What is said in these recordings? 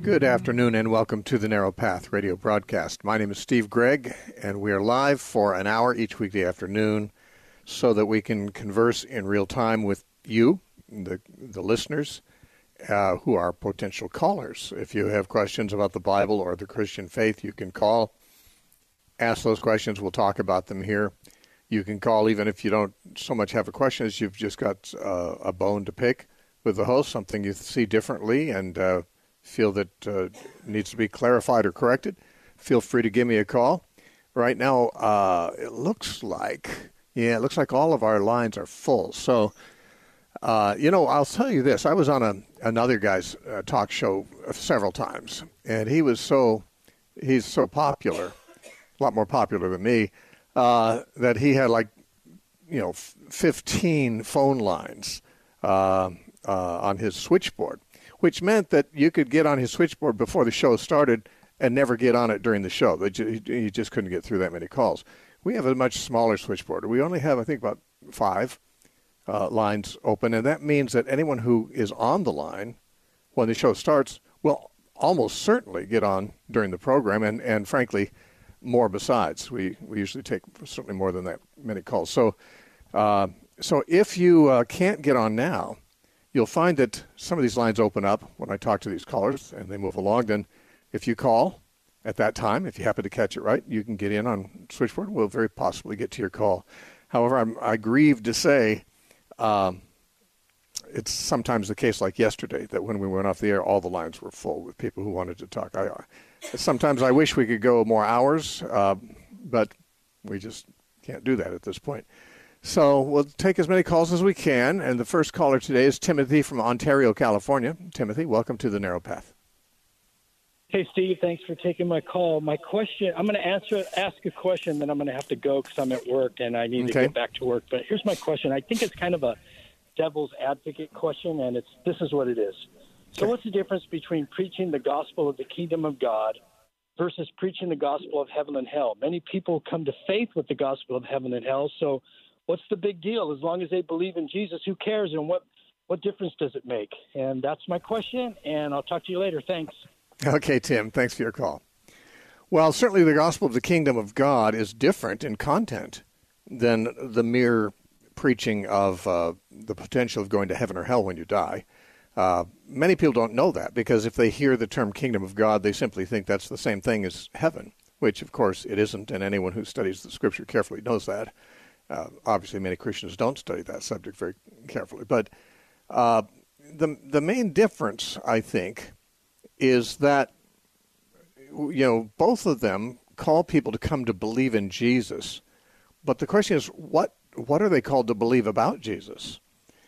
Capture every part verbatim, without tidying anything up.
Good afternoon and welcome to the Narrow Path radio broadcast. My name is Steve Gregg, and we are live for an hour each weekday afternoon so that we can converse in real time with you, the, the listeners, uh, who are potential callers. If you have questions about the Bible or the Christian faith, you can call, ask those questions. We'll talk about them here. You can call even if you don't so much have a question as you've just got uh, a bone to pick with the host, something you see differently and uh, feel that uh, needs to be clarified or corrected. Feel free to give me a call. Right now, uh, it looks like, yeah, it looks like all of our lines are full. So, uh, you know, I'll tell you this. I was on a, another guy's uh, talk show several times, and he was so, he's so popular, a lot more popular than me, uh, that he had like, you know, fifteen phone lines uh, uh, on his switchboard, which meant that you could get on his switchboard before the show started and never get on it during the show. You just couldn't get through that many calls. We have a much smaller switchboard. We only have, I think, about five uh, lines open, and that means that anyone who is on the line when the show starts will almost certainly get on during the program, and, and frankly, more besides. We, we usually take certainly more than that many calls. So, uh, so if you uh, can't get on now, you'll find that some of these lines open up when I talk to these callers and they move along. Then if you call at that time, if you happen to catch it right, you can get in on switchboard. We'll very possibly get to your call. However, I'm I grieve to say um, it's sometimes the case like yesterday that when we went off the air, all the lines were full with people who wanted to talk. I, sometimes I wish we could go more hours, uh, but we just can't do that at this point. So we'll take as many calls as we can, and the first caller today is Timothy from Ontario, California. Timothy, welcome to the Narrow Path. Hey, Steve, thanks for taking my call. My question, I'm going to answer, ask a question, then I'm going to have to go because I'm at work and I need okay. to get back to work. But here's my question. I think it's kind of a devil's advocate question, and it's this is what it is. So okay. What's the difference between preaching the gospel of the kingdom of God versus preaching the gospel of heaven and hell? Many people come to faith with the gospel of heaven and hell, so what's the big deal? As long as they believe in Jesus, who cares? And what, what difference does it make? And that's my question, and I'll talk to you later. Thanks. Okay, Tim. Thanks for your call. Well, certainly the gospel of the kingdom of God is different in content than the mere preaching of uh, the potential of going to heaven or hell when you die. Uh, many people don't know that because if they hear the term kingdom of God, they simply think that's the same thing as heaven, which, of course, it isn't, and anyone who studies the Scripture carefully knows that. Uh, obviously, many Christians don't study that subject very carefully. But uh, the the main difference, I think, is that, you know, both of them call people to come to believe in Jesus. But the question is, what what are they called to believe about Jesus?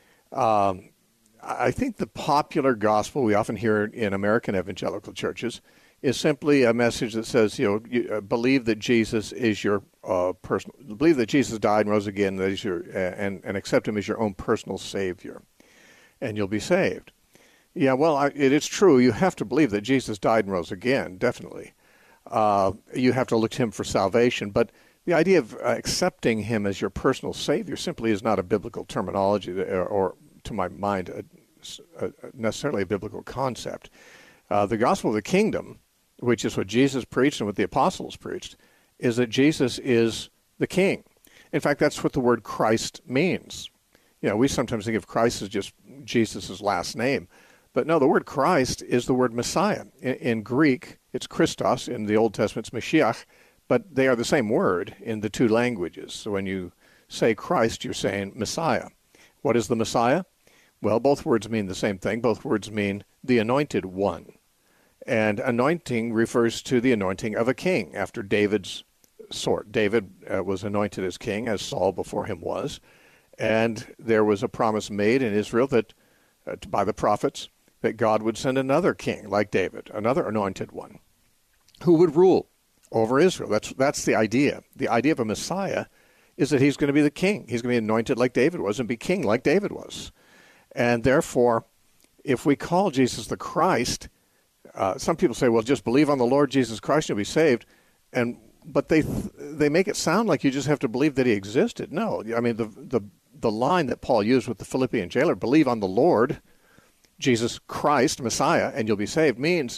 Um, I think the popular gospel we often hear in American evangelical churches is simply a message that says, you know, you, uh, believe that Jesus is your uh, personal, believe that Jesus died and rose again, that is your, uh, and, and accept him as your own personal Savior, and you'll be saved. Yeah, well, I, it is true. You have to believe that Jesus died and rose again, definitely. Uh, you have to look to him for salvation, but the idea of uh, accepting him as your personal Savior simply is not a biblical terminology, or, or to my mind, a, a, necessarily a biblical concept. Uh, the gospel of the kingdom, which is what Jesus preached and what the apostles preached, is that Jesus is the king. In fact, that's what the word Christ means. You know, we sometimes think of Christ as just Jesus' last name. But no, the word Christ is the word Messiah. In, in Greek, it's Christos. In the Old Testament, it's Mashiach. But they are the same word in the two languages. So when you say Christ, you're saying Messiah. What is the Messiah? Well, both words mean the same thing. Both words mean the anointed one. And anointing refers to the anointing of a king after David's sort. David uh, was anointed as king, as Saul before him was. And there was a promise made in Israel that, uh, by the prophets, that God would send another king like David, another anointed one, who would rule over Israel. That's that's the idea. The idea of a Messiah is that he's going to be the king. He's going to be anointed like David was and be king like David was. And therefore, if we call Jesus the Christ, uh, some people say, well, just believe on the Lord Jesus Christ and you'll be saved. And but they they make it sound like you just have to believe that he existed. No, I mean, the the the line that Paul used with the Philippian jailer, believe on the Lord Jesus Christ, Messiah, and you'll be saved, means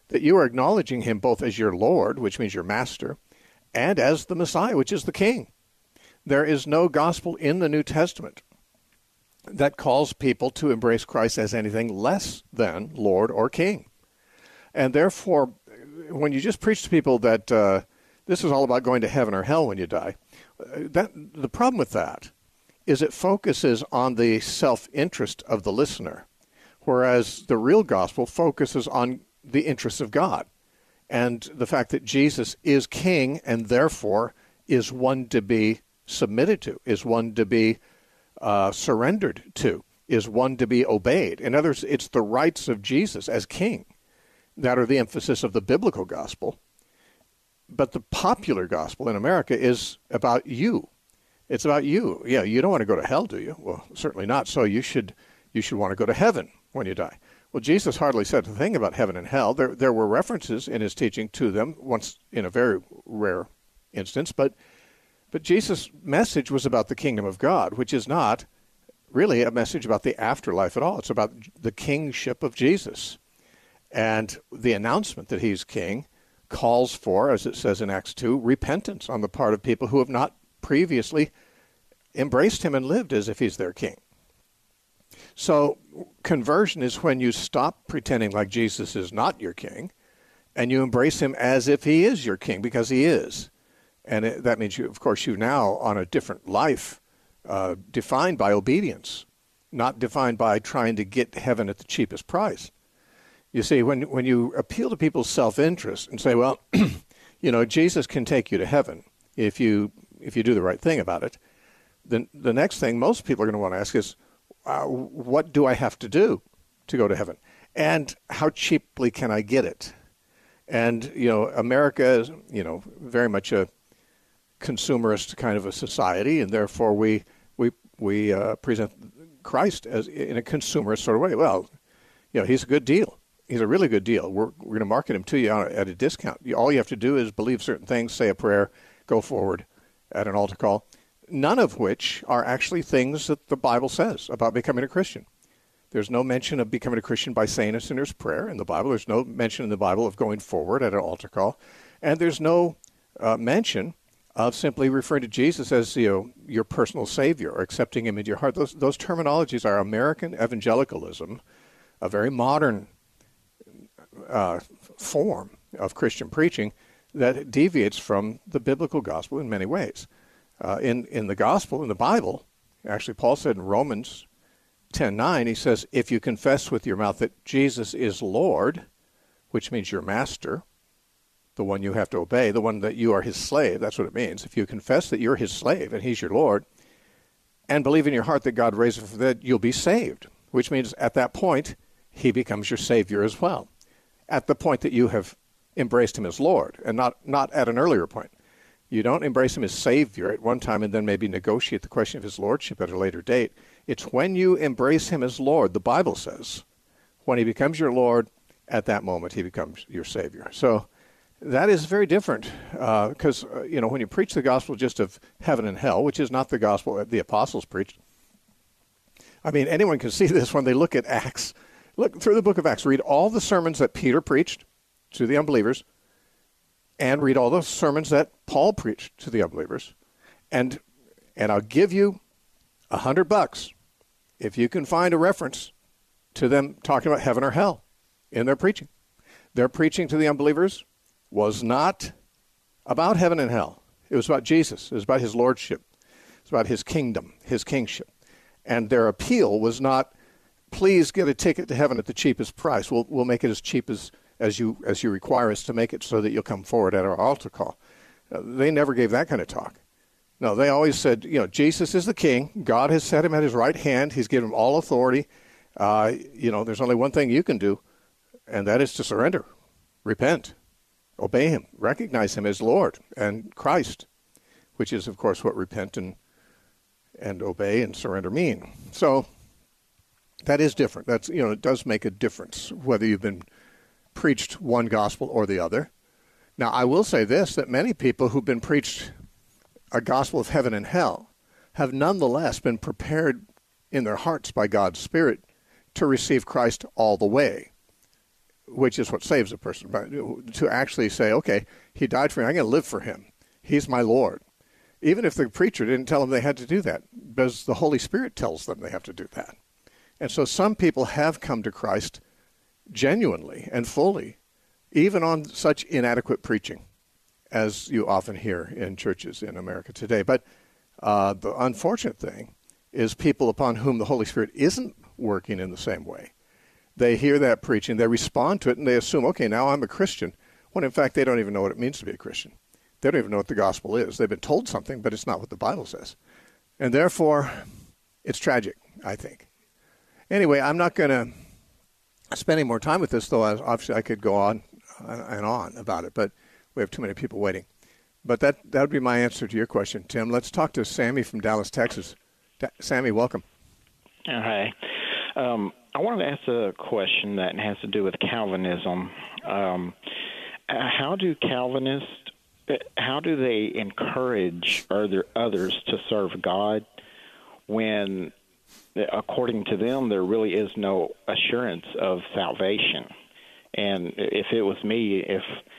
that you are acknowledging him both as your Lord, which means your master, and as the Messiah, which is the King. There is no gospel in the New Testament that calls people to embrace Christ as anything less than Lord or King. And therefore, when you just preach to people that uh, this is all about going to heaven or hell when you die, that the problem with that is it focuses on the self-interest of the listener, whereas the real gospel focuses on the interests of God and the fact that Jesus is King and therefore is one to be submitted to, is one to be uh, surrendered to, is one to be obeyed. In other words, it's the rights of Jesus as King that are the emphasis of the biblical gospel. But the popular gospel in America is about you. It's about you. Yeah, you don't want to go to hell, do you? Well, certainly not. So you should you should want to go to heaven when you die. Well, Jesus hardly said a thing about heaven and hell. There there were references in his teaching to them once in a very rare instance, but but Jesus' message was about the kingdom of God, which is not really a message about the afterlife at all. It's about the kingship of Jesus. And the announcement that he's king calls for, as it says in Acts two, repentance on the part of people who have not previously embraced him and lived as if he's their king. So conversion is when you stop pretending like Jesus is not your king and you embrace him as if he is your king, because he is. And it, that means, you, of course, you're now on a different life uh, defined by obedience, not defined by trying to get heaven at the cheapest price. You see, when when you appeal to people's self-interest and say, well, you know, Jesus can take you to heaven if you if you do the right thing about it, then the next thing most people are going to want to ask is, uh, what do I have to do to go to heaven? And how cheaply can I get it? And, you know, America is, you know, very much a consumerist kind of a society, and therefore we we we uh, present Christ as in a consumerist sort of way. Well, you know, he's a good deal. He's a really good deal. We're, we're going to market him to you at a discount. All you have to do is believe certain things, say a prayer, go forward at an altar call, none of which are actually things that the Bible says about becoming a Christian. There's no mention of becoming a Christian by saying a sinner's prayer in the Bible. There's no mention in the Bible of going forward at an altar call. And there's no uh, mention of simply referring to Jesus as, you know, your personal Savior or accepting him into your heart. Those, those terminologies are American evangelicalism, a very modern Uh, form of Christian preaching that deviates from the biblical gospel in many ways. Uh, in, in the gospel, in the Bible, actually Paul said in Romans ten nine, he says, if you confess with your mouth that Jesus is Lord, which means your master, the one you have to obey, the one that you are his slave, that's what it means. If you confess that you're his slave and he's your Lord, and believe in your heart that God raised him from the dead, you'll be saved, which means at that point, he becomes your Savior as well. At the point that you have embraced him as Lord, and not, not at an earlier point. You don't embrace him as Savior at one time and then maybe negotiate the question of his lordship at a later date. It's when you embrace him as Lord, the Bible says, when he becomes your Lord, at that moment he becomes your Savior. So that is very different because, uh, uh, you know, when you preach the gospel just of heaven and hell, which is not the gospel that the apostles preached. I mean, anyone can see this when they look at Acts. Look through the book of Acts. Read all the sermons that Peter preached to the unbelievers, and read all the sermons that Paul preached to the unbelievers. And and I'll give you a hundred bucks if you can find a reference to them talking about heaven or hell in their preaching. Their preaching to the unbelievers was not about heaven and hell. It was about Jesus. It was about his lordship. It was about his kingdom, his kingship. And their appeal was not, please get a ticket to heaven at the cheapest price. We'll we'll make it as cheap as, as you as you require us to make it so that you'll come forward at our altar call. Uh, they never gave that kind of talk. No, they always said, you know, Jesus is the king. God has set him at his right hand. He's given him all authority. Uh, you know, there's only one thing you can do, and that is to surrender, repent, obey him, recognize him as Lord and Christ, which is, of course, what repent and and obey and surrender mean. So that is different. That's, you know, it does make a difference whether you've been preached one gospel or the other. Now, I will say this, that many people who've been preached a gospel of heaven and hell have nonetheless been prepared in their hearts by God's Spirit to receive Christ all the way. which is what saves a person, but to actually say, okay, he died for me, I'm going to live for him. He's my Lord. Even if the preacher didn't tell them they had to do that, because the Holy Spirit tells them they have to do that. And so some people have come to Christ genuinely and fully, even on such inadequate preaching as you often hear in churches in America today. But uh, the unfortunate thing is people upon whom the Holy Spirit isn't working in the same way. They hear that preaching, they respond to it, and they assume, okay, now I'm a Christian, when in fact they don't even know what it means to be a Christian. They don't even know what the gospel is. They've been told something, but it's not what the Bible says. And therefore, it's tragic, I think. Anyway, I'm not going to spend any more time with this, though obviously I could go on and on about it, but we have too many people waiting. But that, that would be my answer to your question, Tim. Let's talk to Sammy from Dallas, Texas. Da- Sammy, welcome. Hi. Um, I wanted to ask a question that has to do with Calvinism. Um, how do Calvinists, how do they encourage other others to serve God when, according to them, there really is no assurance of salvation? And if it was me, if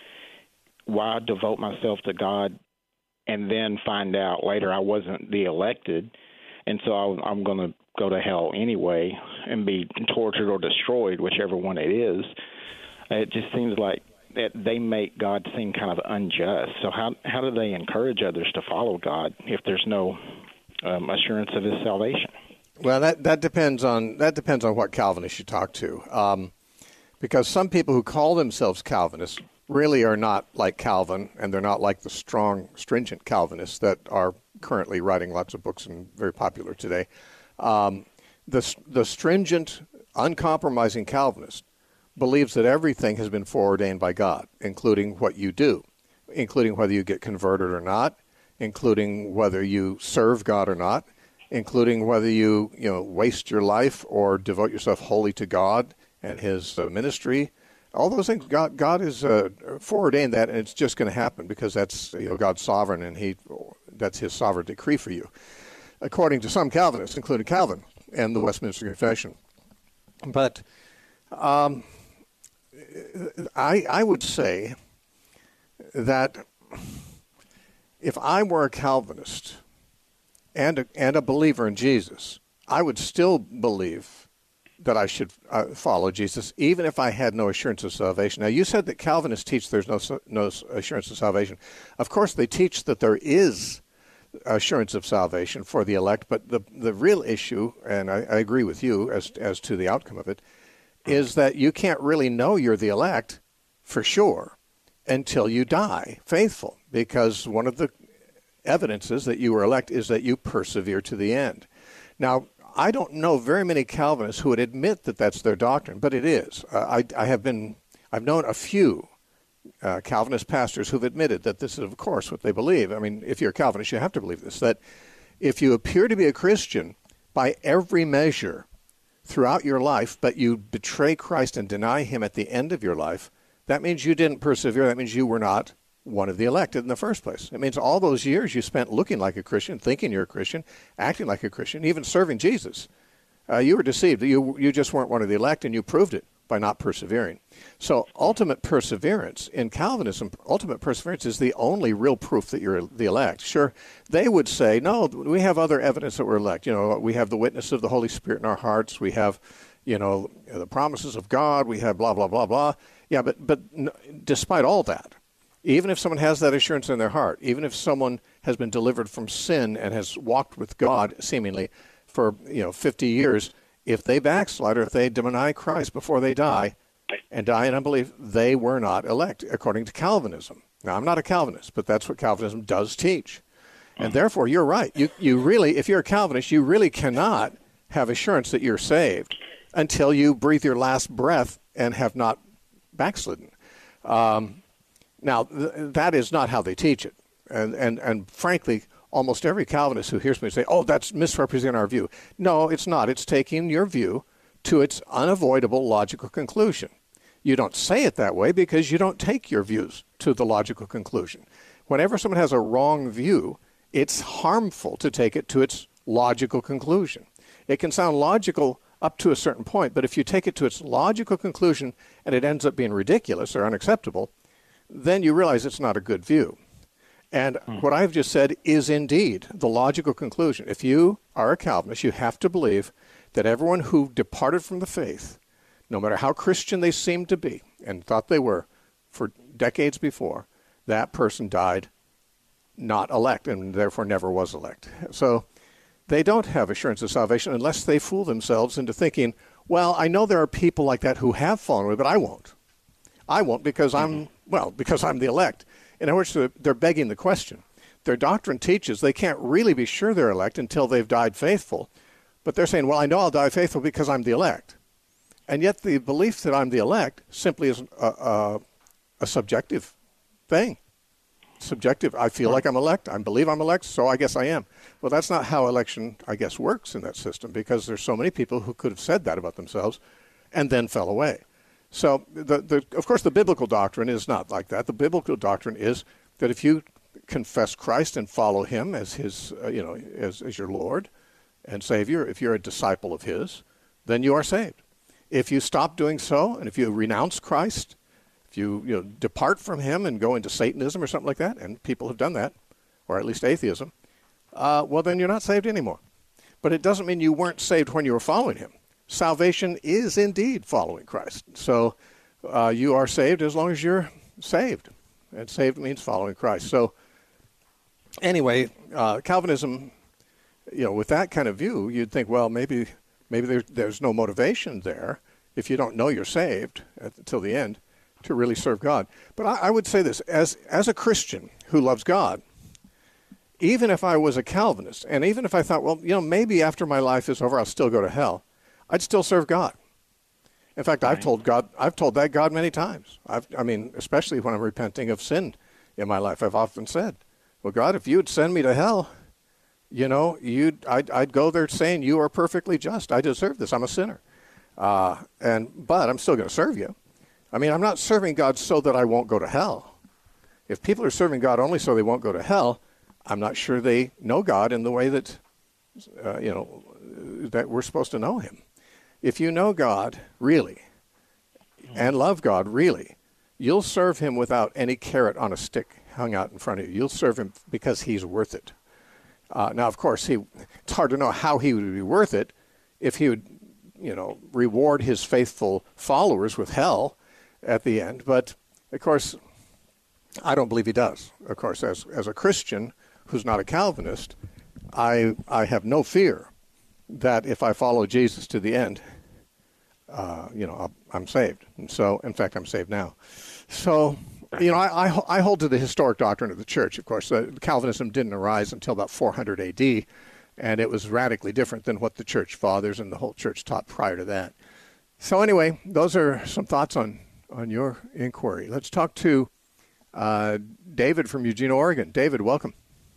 why devote myself to God and then find out later I wasn't the elected, and so I, I'm going to go to hell anyway and be tortured or destroyed, whichever one it is. It just seems like that they make God seem kind of unjust. So how how do they encourage others to follow God if there's no um, assurance of his salvation? Well, that, that depends on that depends on what Calvinists you talk to, um, because some people who call themselves Calvinists really are not like Calvin, and they're not like the strong, stringent Calvinists that are currently writing lots of books and very popular today. Um, the the stringent, uncompromising Calvinist believes that everything has been foreordained by God, including what you do, including whether you get converted or not, including whether you serve God or not, including whether you you know waste your life or devote yourself wholly to God and His uh, ministry. All those things, God God is uh, foreordained that, and it's just going to happen because that's you know God's sovereign, and He that's His sovereign decree for you, according to some Calvinists, including Calvin and the Westminster Confession. But um, I I would say that if I were a Calvinist and a, and a believer in Jesus, I would still believe that I should uh, follow Jesus, even if I had no assurance of salvation. Now, you said that Calvinists teach there's no no assurance of salvation. Of course, they teach that there is assurance of salvation for the elect, but the the real issue, and I, I agree with you as as to the outcome of it, is that you can't really know you're the elect for sure until you die faithful, because one of the evidences that you were elect is that you persevere to the end. Now, I don't know very many Calvinists who would admit that that's their doctrine, but it is. Uh, I, I have been, I've known a few uh, Calvinist pastors who've admitted that this is, of course, what they believe. I mean, if you're a Calvinist, you have to believe this, that if you appear to be a Christian by every measure throughout your life, but you betray Christ and deny Him at the end of your life, that means you didn't persevere. That means you were not one of the elected in the first place. It means all those years you spent looking like a Christian, thinking you're a Christian, acting like a Christian, even serving Jesus, uh, you were deceived. You you just weren't one of the elect, and you proved it by not persevering. So ultimate perseverance in Calvinism, ultimate perseverance is the only real proof that you're the elect. Sure, they would say, no, we have other evidence that we're elect. You know, we have the witness of the Holy Spirit in our hearts. We have, you know, the promises of God. We have blah, blah, blah, blah. Yeah, but but despite all that, even if someone has that assurance in their heart, even if someone has been delivered from sin and has walked with God seemingly for, you know, fifty years, if they backslide or if they deny Christ before they die and die in unbelief, they were not elect, according to Calvinism. Now, I'm not a Calvinist, but that's what Calvinism does teach. And therefore, you're right. You you really, if you're a Calvinist, you really cannot have assurance that you're saved until you breathe your last breath and have not backslidden. Um, now, th- that is not how they teach it. And, and, and frankly, almost every Calvinist who hears me say, oh, that's misrepresenting our view. No, it's not. It's taking your view to its unavoidable logical conclusion. You don't say it that way because you don't take your views to the logical conclusion. Whenever someone has a wrong view, it's harmful to take it to its logical conclusion. It can sound logical up to a certain point. But if you take it to its logical conclusion and it ends up being ridiculous or unacceptable, then you realize it's not a good view. And hmm. what I've just said is indeed the logical conclusion. If you are a Calvinist, you have to believe that everyone who departed from the faith, no matter how Christian they seemed to be and thought they were for decades before, that person died not elect and therefore never was elect. So they don't have assurance of salvation unless they fool themselves into thinking, well, I know there are people like that who have fallen away, but I won't. I won't because I'm, well, because I'm the elect. In other words, they're begging the question. Their doctrine teaches they can't really be sure they're elect until they've died faithful. But they're saying, well, I know I'll die faithful because I'm the elect. And yet the belief that I'm the elect simply is a, a, a subjective thing. Subjective. I feel like I'm elect. I believe I'm elect, so I guess I am. Well, that's not how election, I guess, works in that system, because there's so many people who could have said that about themselves and then fell away. So, the, the, of course, the biblical doctrine is not like that. The biblical doctrine is that if you confess Christ and follow him as his, uh, you know, as, as your Lord and Savior, if you're a disciple of his, then you are saved. If you stop doing so, and if you renounce Christ, if you, you know, depart from him and go into Satanism or something like that, and people have done that, or at least atheism, uh, well, then you're not saved anymore. But it doesn't mean you weren't saved when you were following him. Salvation is indeed following Christ. So uh, you are saved as long as you're saved. And saved means following Christ. So anyway, uh, Calvinism, you know, with that kind of view, you'd think, well, maybe maybe there, there's no motivation there if you don't know you're saved until the end to really serve God. But I, I would say this, as as a Christian who loves God, even if I was a Calvinist, and even if I thought, well, you know, maybe after my life is over, I'll still go to hell, I'd still serve God. In fact, right. I've told God, I've told that God many times. I've, I mean, especially when I'm repenting of sin in my life, I've often said, well, God, if you would send me to hell, you know, you'd, I'd, I'd go there saying you are perfectly just. I deserve this. I'm a sinner. Uh, and, but I'm still going to serve you. I mean, I'm not serving God so that I won't go to hell. If people are serving God only so they won't go to hell, I'm not sure they know God in the way that, uh, you know, that we're supposed to know him. If you know God really and love God really, you'll serve him without any carrot on a stick hung out in front of you. You'll serve him because he's worth it. Uh, now, of course, he, it's hard to know how he would be worth it if he would, you know, reward his faithful followers with hell at the end. But, of course, I don't believe he does. Of course, as as a Christian who's not a Calvinist, I I have no fear that if I follow Jesus to the end, uh, you know, I'll, I'm saved. And so, in fact, I'm saved now. So, you know, I, I, I hold to the historic doctrine of the church. Of course, uh, Calvinism didn't arise until about four hundred A D, and it was radically different than what the church fathers and the whole church taught prior to that. So anyway, those are some thoughts on, on your inquiry. Let's talk to uh, David from Eugene, Oregon. David, welcome.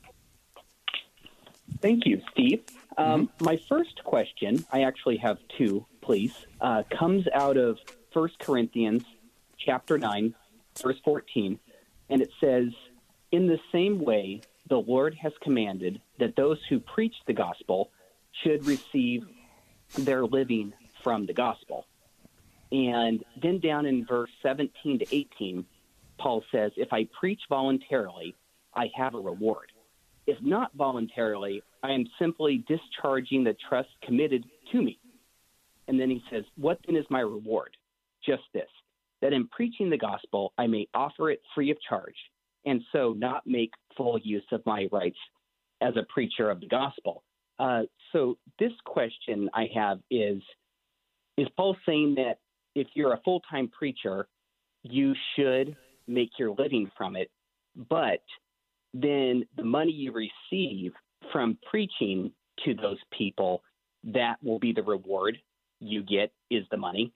Thank you, Steve. Um, mm-hmm. My first question, I actually have two, please, uh, comes out of First Corinthians chapter nine, verse fourteen, and it says, "In the same way, the Lord has commanded that those who preach the gospel should receive their living from the gospel." And then down in verse seventeen to eighteen, Paul says, "If I preach voluntarily, I have a reward. If not voluntarily, I am simply discharging the trust committed to me." And then he says, "What then is my reward? Just this, that in preaching the gospel, I may offer it free of charge, and so not make full use of my rights as a preacher of the gospel." Uh, so this question I have is, is Paul saying that if you're a full-time preacher, you should make your living from it, but then the money you receive from preaching to those people, that will be the reward you get, is the money?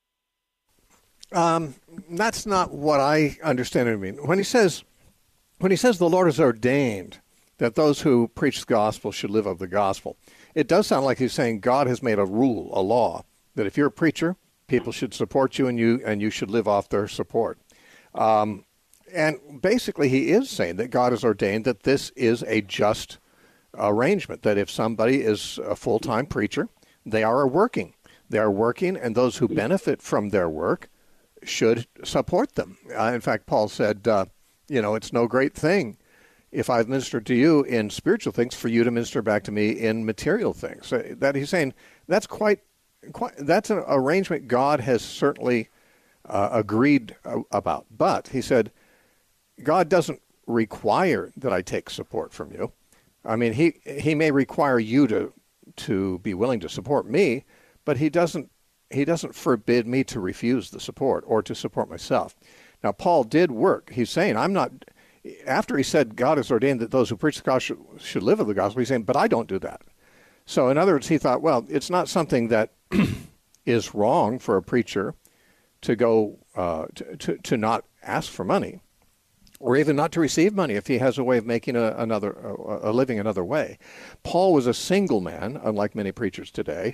Um, that's not what I understand it to mean. When he says, when he says the Lord has ordained that those who preach the gospel should live of the gospel, it does sound like he's saying God has made a rule, a law, that if you're a preacher, people should support you and you and you should live off their support. Um, and basically he is saying that God has ordained that this is a just arrangement, that if somebody is a full-time preacher, they are working. They are working, and those who benefit from their work should support them. Uh, in fact, Paul said, uh, you know, it's no great thing if I've ministered to you in spiritual things for you to minister back to me in material things. So that he's saying that's quite, quite that's an arrangement God has certainly uh, agreed uh, about. But he said, God doesn't require that I take support from you. I mean, he he may require you to to be willing to support me, but he doesn't he doesn't forbid me to refuse the support or to support myself. Now, Paul did work. He's saying, I'm not, after he said God has ordained that those who preach the gospel should, should live of the gospel, he's saying, but I don't do that. So in other words, he thought, well, it's not something that is wrong for a preacher to go, uh, to, to, to not ask for money, or even not to receive money if he has a way of making a, another a, a living another way. Paul was a single man, unlike many preachers today,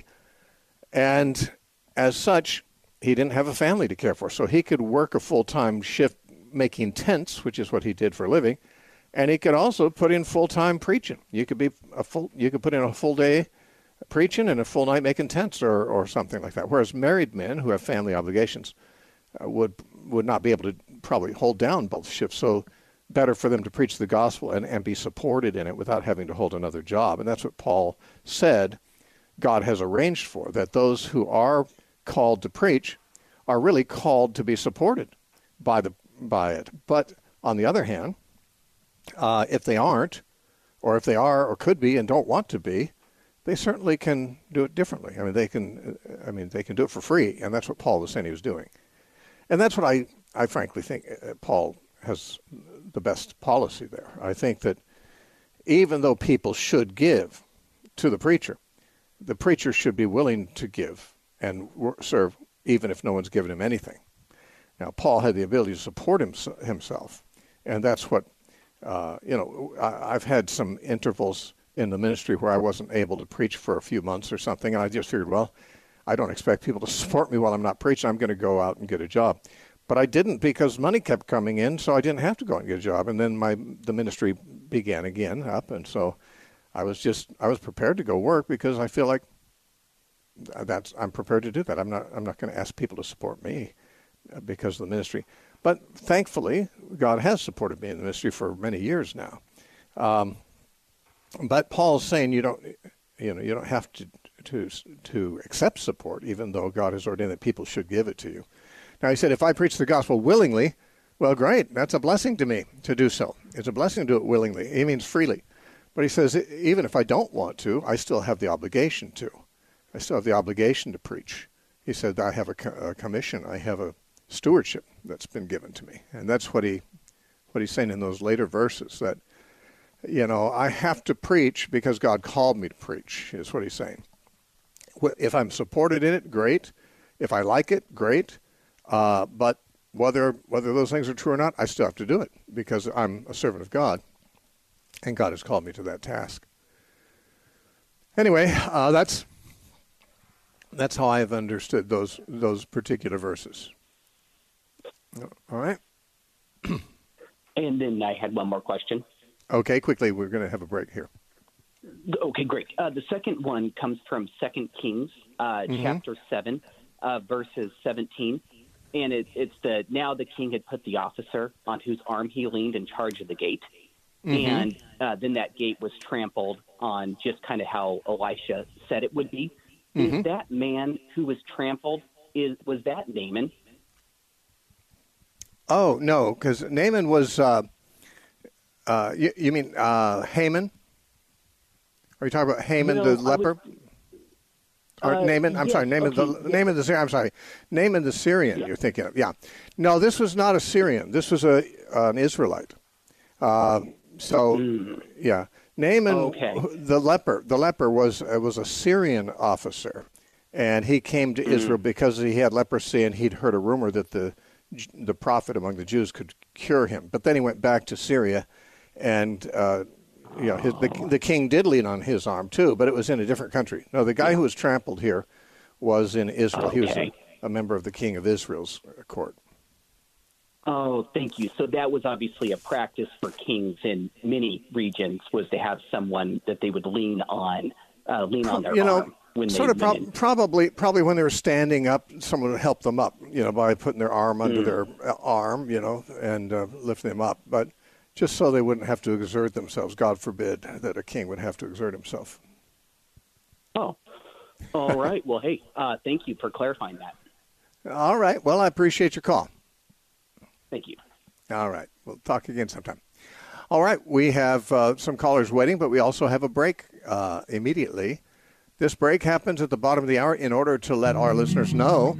and as such, he didn't have a family to care for, so he could work a full-time shift making tents, which is what he did for a living, and he could also put in full-time preaching. You could be a full, you could put in a full day preaching and a full night making tents, or, or something like that. Whereas married men who have family obligations uh, would would not be able to probably hold down both shifts. So better for them to preach the gospel and, and be supported in it without having to hold another job. And that's what Paul said God has arranged for, that those who are called to preach are really called to be supported by the by it. But on the other hand, uh, if they aren't, or if they are or could be and don't want to be, they certainly can do it differently. I mean, they can. I mean, they can do it for free, and that's what Paul was saying he was doing. And that's what I, I frankly think Paul has the best policy there. I think that even though people should give to the preacher, the preacher should be willing to give and serve even if no one's given him anything. Now, Paul had the ability to support him, himself, and that's what, uh, you know, I, I've had some intervals in the ministry where I wasn't able to preach for a few months or something, and I just figured, well, I don't expect people to support me while I'm not preaching. I'm going to go out and get a job. But I didn't, because money kept coming in, so I didn't have to go out and get a job. And then my the ministry began again up, and so I was just I was prepared to go work because I feel like that's I'm prepared to do that. I'm not I'm not going to ask people to support me because of the ministry. But thankfully, God has supported me in the ministry for many years now. Um, but Paul's saying you don't you know you don't have to. to to accept support, even though God has ordained that people should give it to you. Now, he said, if I preach the gospel willingly, well, great. That's a blessing to me to do so. It's a blessing to do it willingly. He means freely. But he says, even if I don't want to, I still have the obligation to. I still have the obligation to preach. He said, I have a, co- a commission. I have a stewardship that's been given to me. And that's what he, what he's saying in those later verses, that, you know, I have to preach because God called me to preach, is what he's saying. If I'm supported in it, great. If I like it, great. Uh, but whether whether those things are true or not, I still have to do it because I'm a servant of God, and God has called me to that task. Anyway, uh, that's that's how I've understood those those particular verses. All right. And then I had one more question. Okay, quickly, we're going to have a break here. Okay, great. Uh, the second one comes from Second Kings, uh, mm-hmm. chapter seven, uh, verses seventeen, and it, it's the now the king had put the officer on whose arm he leaned in charge of the gate, mm-hmm. and uh, then that gate was trampled on, just kind of how Elisha said it would be. Mm-hmm. Is that man who was trampled? Is was that Naaman? Oh no, because Naaman was. Uh, uh, you, you mean uh, Haman? Are you talking about Haman no, the leper? Was, or uh, Naaman? I'm yes, sorry, Naaman okay, the yes. Naaman the Syrian. I'm sorry, Naaman the Syrian. Yeah. You're thinking of? Yeah. No, this was not a Syrian. This was a uh, an Israelite. Uh, so mm. yeah, Naaman okay. the leper. The leper was uh, was a Syrian officer, and he came to mm. Israel because he had leprosy, and he'd heard a rumor that the the prophet among the Jews could cure him. But then he went back to Syria, and. Uh, You know, his, the, the king did lean on his arm, too, but it was in a different country. No, the guy who was trampled here was in Israel. Okay. He was a, a member of the king of Israel's court. Oh, thank you. So that was obviously a practice for kings in many regions, was to have someone that they would lean on, uh, lean on their you know, arm. when sort they of prob- probably probably when they were standing up, someone would help them up, you know, by putting their arm under mm. their arm, you know, and uh, lifting them up. But just so they wouldn't have to exert themselves. God forbid that a king would have to exert himself. Oh, all right. Well, hey, uh, thank you for clarifying that. All right. Well, I appreciate your call. Thank you. All right. We'll talk again sometime. All right. We have uh, some callers waiting, but we also have a break uh, immediately. This break happens at the bottom of the hour in order to let our listeners know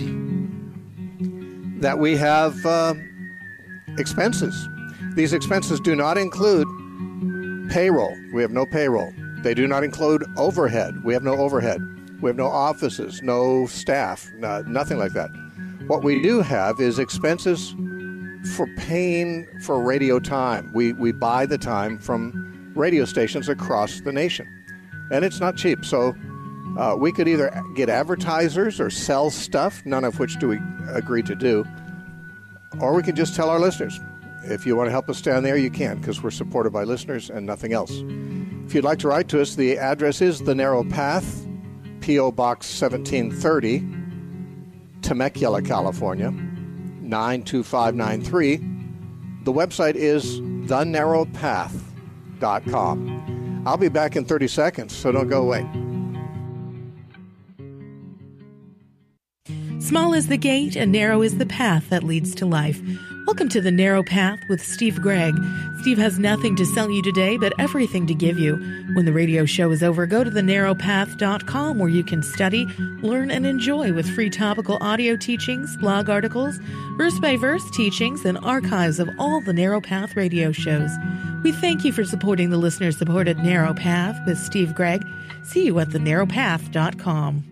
that we have uh, expenses. These expenses do not include payroll. We have no payroll. They do not include overhead. We have no overhead. We have no offices, no staff, no, nothing like that. What we do have is expenses for paying for radio time. We, we buy the time from radio stations across the nation. And it's not cheap. So uh, we could either get advertisers or sell stuff, none of which do we agree to do, or we could just tell our listeners, if you want to help us stay on the air, you can, because we're supported by listeners and nothing else. If you'd like to write to us, the address is The Narrow Path, P O. Box seventeen thirty, Temecula, California, nine two five nine three. The website is the narrow path dot com. I'll be back in thirty seconds, so don't go away. Small is the gate and narrow is the path that leads to life. Welcome to The Narrow Path with Steve Gregg. Steve has nothing to sell you today, but everything to give you. When the radio show is over, go to the narrow path dot com where you can study, learn, and enjoy with free topical audio teachings, blog articles, verse-by-verse teachings, and archives of all the Narrow Path radio shows. We thank you for supporting the listener-supported Narrow Path with Steve Gregg. See you at the narrow path dot com.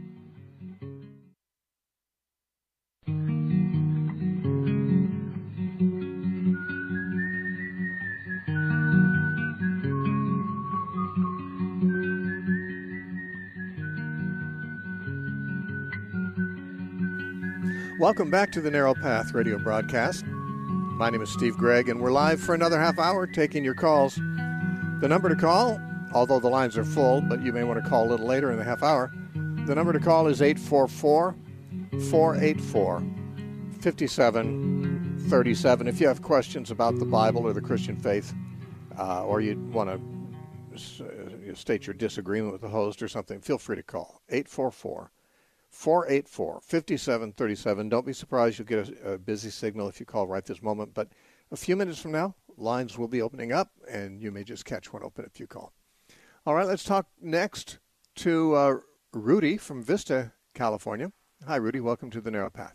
Welcome back to the Narrow Path radio broadcast. My name is Steve Gregg, and we're live for another half hour taking your calls. The number to call, although the lines are full, but you may want to call a little later in the half hour, the number to call is eight four four, four eight four, five seven three seven. If you have questions about the Bible or the Christian faith, uh, or you want to uh, state your disagreement with the host or something, feel free to call eight four four, four eight four, five seven three seven. Don't be surprised you'll get a, a busy signal if you call right this moment, but a few minutes from now, lines will be opening up, and you may just catch one open if you call. All right, let's talk next to uh, Rudy from Vista, California. Hi, Rudy. Welcome to the Narrow Path.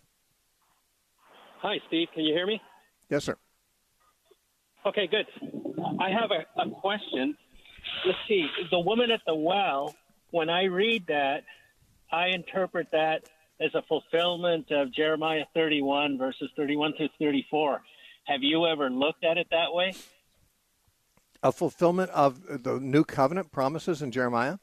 Hi, Steve. Can you hear me? Yes, sir. Okay, good. I have a, a question. Let's see. The woman at the well, when I read that, I interpret that as a fulfillment of Jeremiah thirty-one, verses thirty-one through thirty-four. Have you ever looked at it that way? A fulfillment of the new covenant promises in Jeremiah?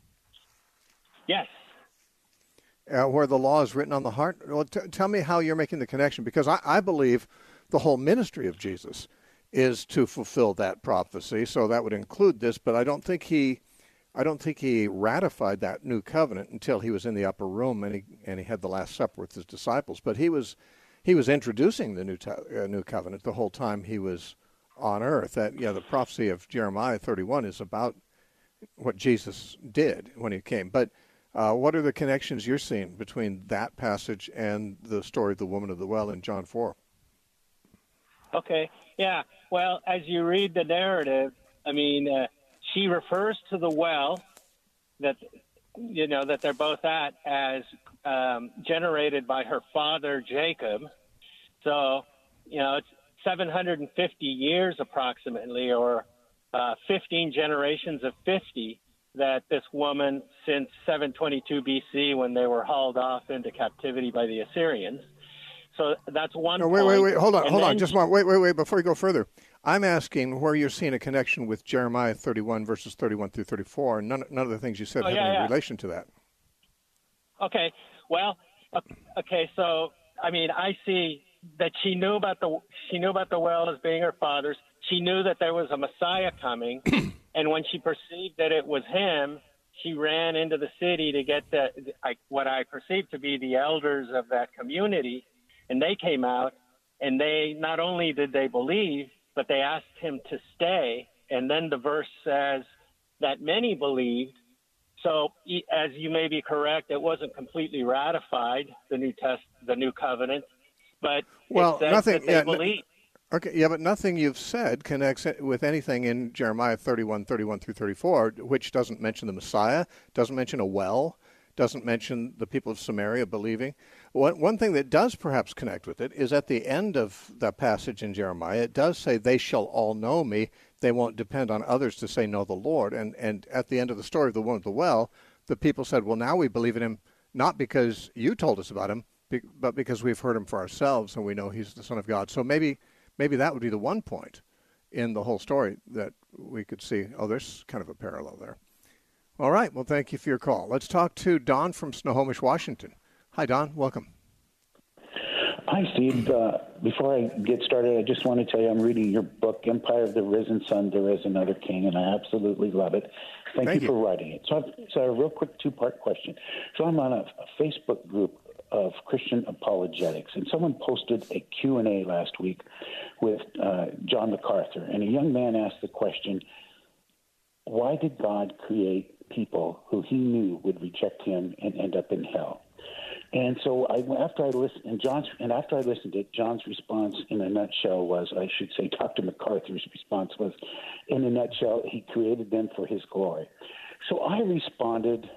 Yes. Uh, where the law is written on the heart? Well, t- tell me how you're making the connection, because I, I believe the whole ministry of Jesus is to fulfill that prophecy, so that would include this, but I don't think he... I don't think he ratified that new covenant until he was in the upper room and he and he had the Last Supper with his disciples. But he was he was introducing the new uh, new covenant the whole time he was on earth. That yeah, the prophecy of Jeremiah thirty-one is about what Jesus did when he came. But uh, what are the connections you're seeing between that passage and the story of the woman of the well in John four? Okay, yeah. Well, as you read the narrative, I mean. Uh, She refers to the well that, you know, that they're both at as um, generated by her father, Jacob. So, you know, it's seven hundred fifty years approximately, or uh, fifteen generations of fifty that this woman, since seven twenty-two B C, when they were hauled off into captivity by the Assyrians. So that's one no, wait, point. wait, wait, hold on, and hold then, on. Just one, wait, wait, wait, before you go further. I'm asking where you're seeing a connection with Jeremiah thirty-one, verses thirty-one through thirty-four, and none, none of the things you said oh, have yeah, any yeah. relation to that. Okay, well, okay, so, I mean, I see that she knew about the she knew about the well as being her father's. She knew that there was a Messiah coming, and when she perceived that it was him, she ran into the city to get the, like, what I perceived to be the elders of that community, and they came out, and they not only did they believe, but they asked him to stay. And then the verse says that many believed. So, as you may be correct, it wasn't completely ratified, the New Test, the New Covenant, but well, it says nothing. that they Yeah, believed. Okay, yeah, but nothing you've said connects it with anything in Jeremiah thirty-one, thirty-one through thirty-four, which doesn't mention the Messiah, doesn't mention a well, doesn't mention the people of Samaria believing. One, one thing that does perhaps connect with it is at the end of that passage in Jeremiah, it does say, they shall all know me. They won't depend on others to say, know the Lord. And, and at the end of the story of the woman at the well, the people said, well, now we believe in him, not because you told us about him, but because we've heard him for ourselves and we know he's the Son of God. So maybe maybe that would be the one point in the whole story that we could see, oh, there's kind of a parallel there. All right. Well, thank you for your call. Let's talk to Don from Snohomish, Washington. Hi, Don. Welcome. Hi, Steve. Uh, before I get started, I just want to tell you I'm reading your book, Empire of the Risen Sun, There Is Another King, and I absolutely love it. Thank, Thank you, you for writing it. So, I've, so a real quick two-part question. So I'm on a, a Facebook group of Christian apologetics, and someone posted a Q and A last week with uh, John MacArthur, and a young man asked the question, why did God create people who he knew would reject him and end up in hell? And so I, after I listened, and John's, and after I listened to it, John's response in a nutshell was, I should say, Doctor MacArthur's response was, in a nutshell, he created them for his glory. So I responded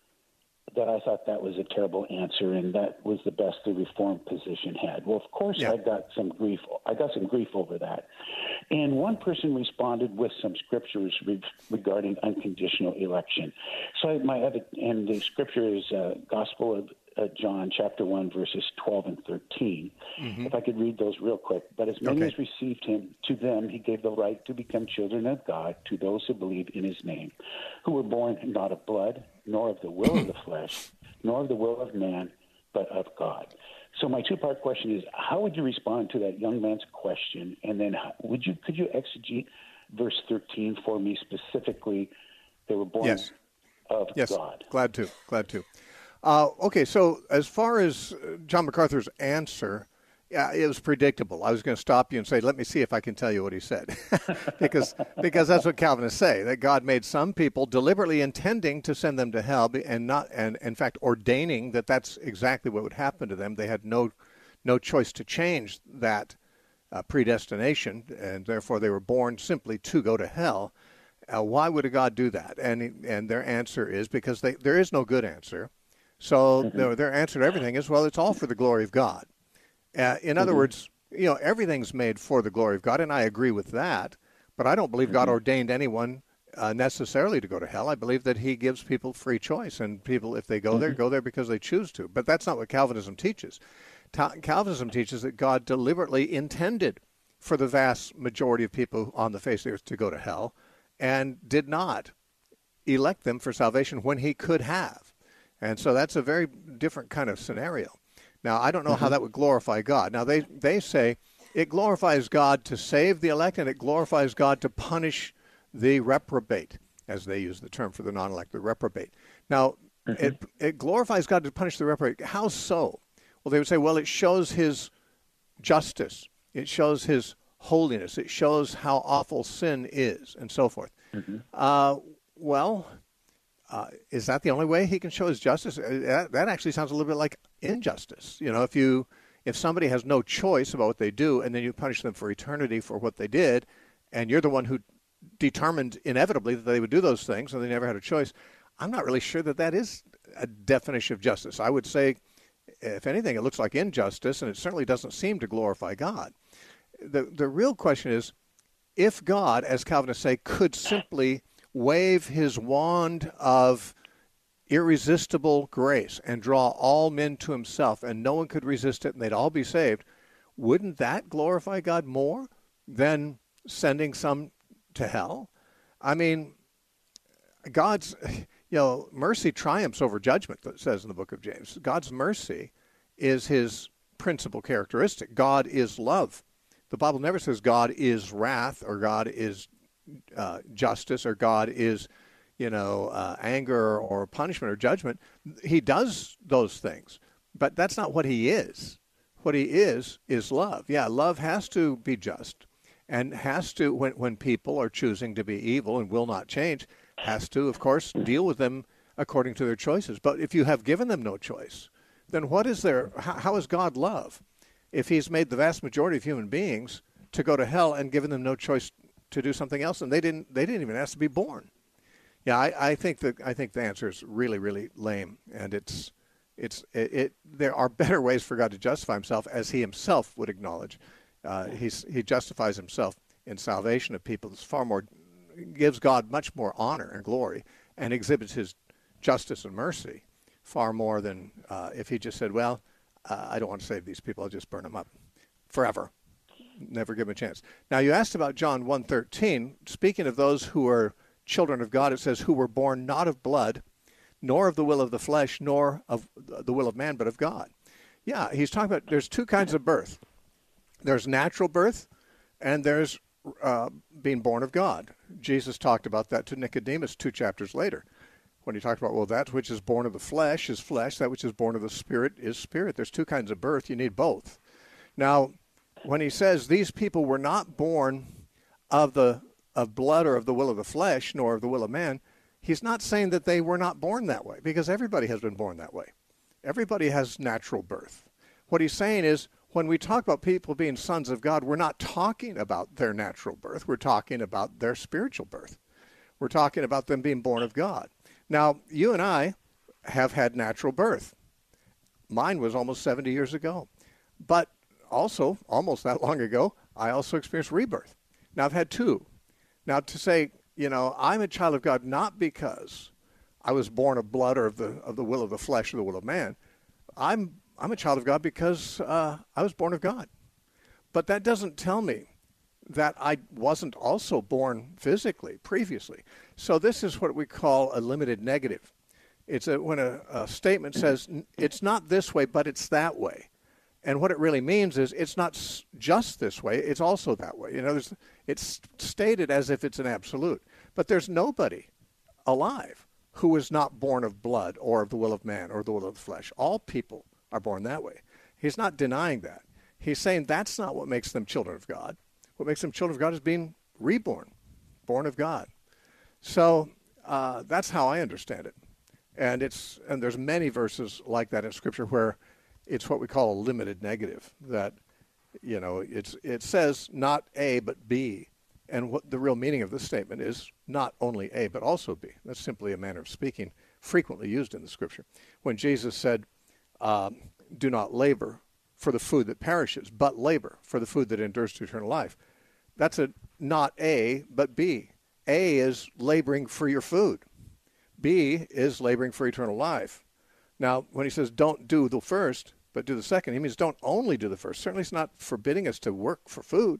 that I thought that was a terrible answer, and that was the best the Reformed position had. Well, of course, yeah. I got some grief. I got some grief over that. And one person responded with some scriptures re- regarding unconditional election. So I, my other, and the scripture is uh, Gospel of uh, John, chapter one, verses twelve and thirteen. Mm-hmm. If I could read those real quick. But as many okay. as received him, to them he gave the right to become children of God, to those who believe in his name, who were born not of blood, nor of the will of the flesh, nor of the will of man, but of God. So my two-part question is, how would you respond to that young man's question? And then how, would you could you exegete verse thirteen for me specifically? They were born yes. of yes. God. Glad to. Glad to. Uh, okay, so as far as John MacArthur's answer, yeah, it was predictable. I was going to stop you and say, let me see if I can tell you what he said. because because that's what Calvinists say, that God made some people deliberately intending to send them to hell and not, and in fact, ordaining that that's exactly what would happen to them. They had no no choice to change that uh, predestination, and therefore they were born simply to go to hell. Uh, why would a God do that? And and their answer is because they, there is no good answer. So mm-hmm. their, their answer to everything is, well, it's all for the glory of God. Uh, in other mm-hmm. words, you know, everything's made for the glory of God, and I agree with that, but I don't believe mm-hmm. God ordained anyone uh, necessarily to go to hell. I believe that he gives people free choice, and people, if they go mm-hmm. there, go there because they choose to. But that's not what Calvinism teaches. Ta- Calvinism teaches that God deliberately intended for the vast majority of people on the face of the earth to go to hell and did not elect them for salvation when he could have. And so that's a very different kind of scenario. Now, I don't know mm-hmm. how that would glorify God. Now, they, they say it glorifies God to save the elect, and it glorifies God to punish the reprobate, as they use the term for the non-elect, the reprobate. Now, mm-hmm. it, it glorifies God to punish the reprobate. How so? Well, they would say, well, it shows his justice. It shows his holiness. It shows how awful sin is, and so forth. Mm-hmm. Uh, well... Uh, is that the only way he can show his justice? Uh, that, that actually sounds a little bit like injustice. You know, if you if somebody has no choice about what they do, and then you punish them for eternity for what they did, and you're the one who determined inevitably that they would do those things, and they never had a choice, I'm not really sure that that is a definition of justice. I would say, if anything, it looks like injustice, and it certainly doesn't seem to glorify God. The the real question is, if God, as Calvinists say, could simply wave his wand of irresistible grace and draw all men to himself, and no one could resist it, and they'd all be saved, wouldn't that glorify God more than sending some to hell? I mean, God's, you know, mercy triumphs over judgment, it says in the book of James. God's mercy is his principal characteristic. God is love. The Bible never says God is wrath or God is Uh, justice or God is you know, uh, anger or punishment or judgment. He does those things, but that's not what he is. What he is is love. Yeah, love has to be just, and has to, when, when people are choosing to be evil and will not change, has to, of course, deal with them according to their choices. But if you have given them no choice, then what is there, how, how is God love if he's made the vast majority of human beings to go to hell and given them no choice to do something else, and they didn't they didn't even ask to be born? Yeah, I, I think that I think the answer is really, really lame, and it's it's it, it there are better ways for God to justify himself, as he himself would acknowledge. Uh, he's he justifies himself in salvation of people. It's far more, gives God much more honor and glory, and exhibits his justice and mercy far more than uh, if he just said, well, uh, I don't want to save these people, I'll just burn them up forever. Never give them a chance. Now, you asked about John one thirteen. Speaking of those who are children of God, it says, who were born not of blood, nor of the will of the flesh, nor of the will of man, but of God. Yeah, he's talking about there's two kinds of birth. There's natural birth, and there's uh, being born of God. Jesus talked about that to Nicodemus two chapters later, when he talked about, well, that which is born of the flesh is flesh, that which is born of the spirit is spirit. There's two kinds of birth. You need both. Now, when he says these people were not born of the of blood or of the will of the flesh, nor of the will of man, he's not saying that they were not born that way, because everybody has been born that way. Everybody has natural birth. What he's saying is, when we talk about people being sons of God, we're not talking about their natural birth. We're talking about their spiritual birth. We're talking about them being born of God. Now, you and I have had natural birth. Mine was almost seventy years ago. But also, almost that long ago, I also experienced rebirth. Now, I've had two. Now, to say, you know, I'm a child of God not because I was born of blood or of the of the will of the flesh or the will of man. I'm I'm a child of God because uh, I was born of God. But that doesn't tell me that I wasn't also born physically previously. So this is what we call a limited negative. It's a, when a, a statement says, it's not this way, but it's that way. And what it really means is it's not just this way, it's also that way. You know, there's, it's stated as if it's an absolute. But there's nobody alive who is not born of blood or of the will of man or the will of the flesh. All people are born that way. He's not denying that. He's saying that's not what makes them children of God. What makes them children of God is being reborn, born of God. So uh, that's how I understand it. And it's and there's many verses like that in Scripture where it's what we call a limited negative, that, you know, it's it says not A but B. And what the real meaning of this statement is not only A but also B. That's simply a manner of speaking frequently used in the Scripture. When Jesus said, um, do not labor for the food that perishes, but labor for the food that endures to eternal life. That's a not A, but B. A is laboring for your food. B is laboring for eternal life. Now, when he says don't do the first, but do the second, he means don't only do the first. Certainly it's not forbidding us to work for food.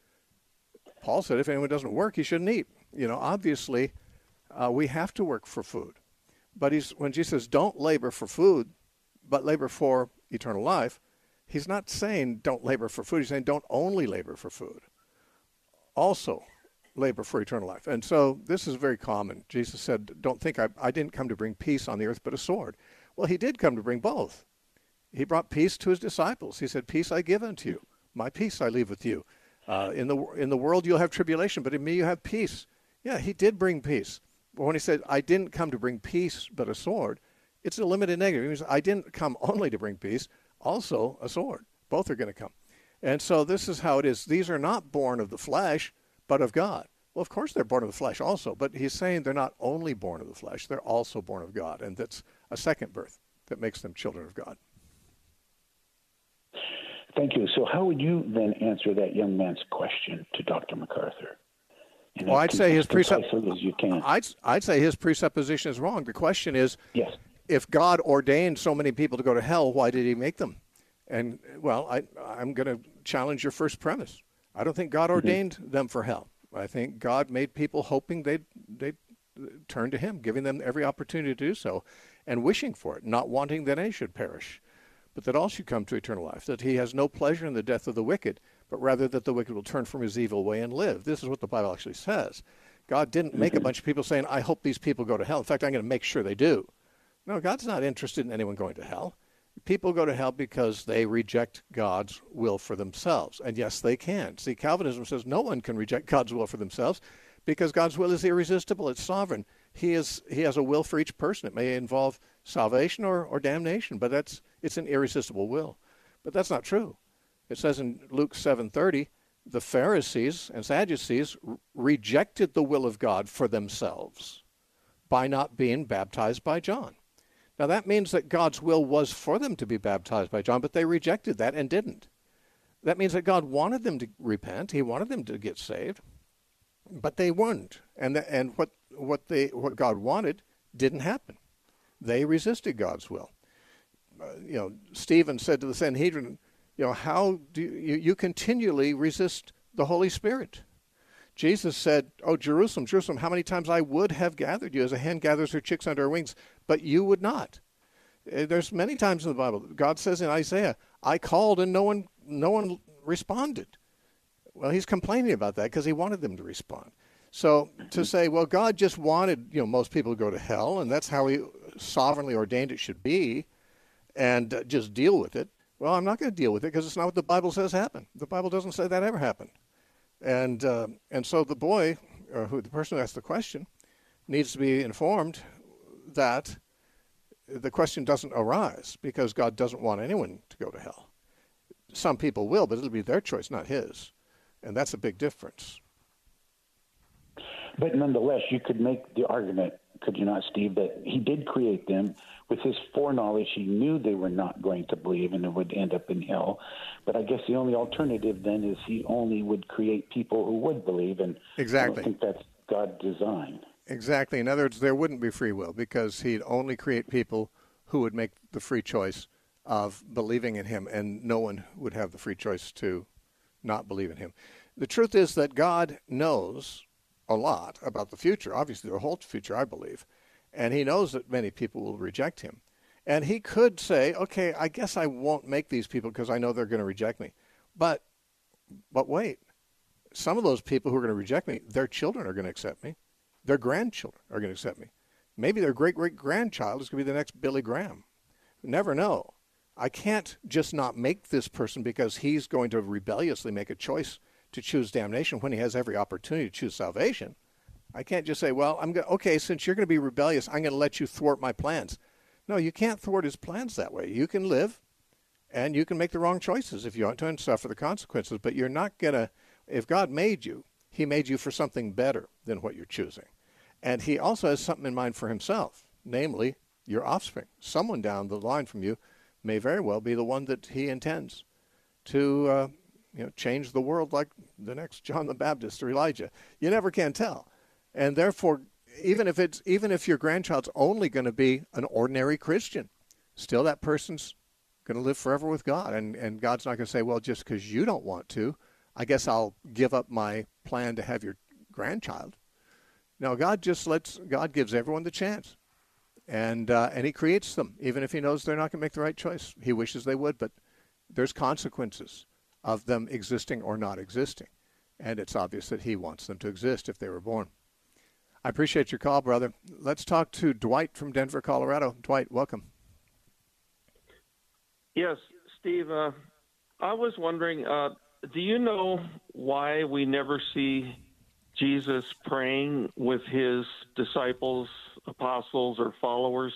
Paul said if anyone doesn't work, he shouldn't eat. You know, obviously, uh, we have to work for food. But he's, when Jesus says don't labor for food, but labor for eternal life, he's not saying don't labor for food. He's saying don't only labor for food. Also labor for eternal life. And so this is very common. Jesus said, don't think I, I didn't come to bring peace on the earth, but a sword. Well, he did come to bring both. He brought peace to his disciples. He said, peace I give unto you. My peace I leave with you. Uh, in the in the world you'll have tribulation, but in me you have peace. Yeah, he did bring peace. But when he said, I didn't come to bring peace, but a sword, it's a limited negative. It means I didn't come only to bring peace, also a sword. Both are going to come. And so this is how it is. These are not born of the flesh, but of God. Well, of course they're born of the flesh also, but he's saying they're not only born of the flesh, they're also born of God. And that's a second birth that makes them children of God. Thank you. So how would you then answer that young man's question to Doctor MacArthur? And well, I'd say his presupp- as you can. I'd, I'd say his presupposition is wrong. The question is, yes. If God ordained so many people to go to hell, why did he make them? And, well, I, I'm going to challenge your first premise. I don't think God ordained mm-hmm. them for hell. I think God made people hoping they'd, they'd turn to him, giving them every opportunity to do so, and wishing for it, not wanting that any should perish, but that all should come to eternal life, that he has no pleasure in the death of the wicked, but rather that the wicked will turn from his evil way and live. This is what the Bible actually says. God didn't make a bunch of people saying, I hope these people go to hell. In fact, I'm going to make sure they do. No, God's not interested in anyone going to hell. People go to hell because they reject God's will for themselves. And yes, they can. See, Calvinism says no one can reject God's will for themselves because God's will is irresistible. It's sovereign. He is he has a will for each person. It may involve salvation or, or damnation, but that's it's an irresistible will. But that's not true. It says in Luke seven thirty, the Pharisees and Sadducees r- rejected the will of God for themselves by not being baptized by John. Now that means that God's will was for them to be baptized by John, but they rejected that and didn't. That means that God wanted them to repent. He wanted them to get saved, but they weren't. And the, and what what they what God wanted didn't happen. They resisted God's will. Uh, you know, Stephen said to the Sanhedrin, you know, how do you, you continually resist the Holy Spirit? Jesus said, oh, Jerusalem, Jerusalem, how many times I would have gathered you as a hen gathers her chicks under her wings, but you would not. There's many times in the Bible, God says in Isaiah, I called and no one, no one responded. Well, he's complaining about that because he wanted them to respond. So to say, well, God just wanted, you know, most people to go to hell, and that's how he sovereignly ordained it should be, and uh, just deal with it. Well, I'm not going to deal with it because it's not what the Bible says happened. The Bible doesn't say that ever happened. And uh, and so the boy, or who the person who asked the question, needs to be informed that the question doesn't arise because God doesn't want anyone to go to hell. Some people will, but it'll be their choice, not his. And that's a big difference. But nonetheless, you could make the argument, could you not, Steve, that he did create them with his foreknowledge. He knew they were not going to believe and it would end up in hell. But I guess the only alternative then is he only would create people who would believe. And exactly. I don't think that's God's design. Exactly. In other words, there wouldn't be free will because he'd only create people who would make the free choice of believing in him, and no one would have the free choice to not believe in him. The truth is that God knows a lot about the future, obviously the whole future, I believe, and he knows that many people will reject him. And he could say, okay, I guess I won't make these people because I know they're going to reject me. But but wait, some of those people who are going to reject me, their children are going to accept me. Their grandchildren are going to accept me. Maybe their great-great-grandchild is going to be the next Billy Graham. You never know. I can't just not make this person because he's going to rebelliously make a choice to choose damnation when he has every opportunity to choose salvation. I can't just say, well, I'm going okay, since you're going to be rebellious, I'm going to let you thwart my plans. No, you can't thwart his plans that way. You can live, and you can make the wrong choices if you want to and suffer the consequences, but you're not going to, if God made you, he made you for something better than what you're choosing. And he also has something in mind for himself, namely your offspring. Someone down the line from you may very well be the one that he intends to uh, you know, change the world like the next John the Baptist or Elijah. You never can tell. And therefore, even if it's even if your grandchild's only going to be an ordinary Christian, still that person's going to live forever with God. And, and God's not going to say, well, just because you don't want to, I guess I'll give up my plan to have your grandchild. No, God just lets, God gives everyone the chance. And uh, and he creates them, even if he knows they're not going to make the right choice. He wishes they would, but there's consequences of them existing or not existing. And it's obvious that he wants them to exist if they were born. I appreciate your call, brother. Let's talk to Dwight from Denver, Colorado. Dwight, welcome. Yes, Steve, uh, I was wondering, uh, do you know why we never see Jesus praying with his disciples, apostles, or followers?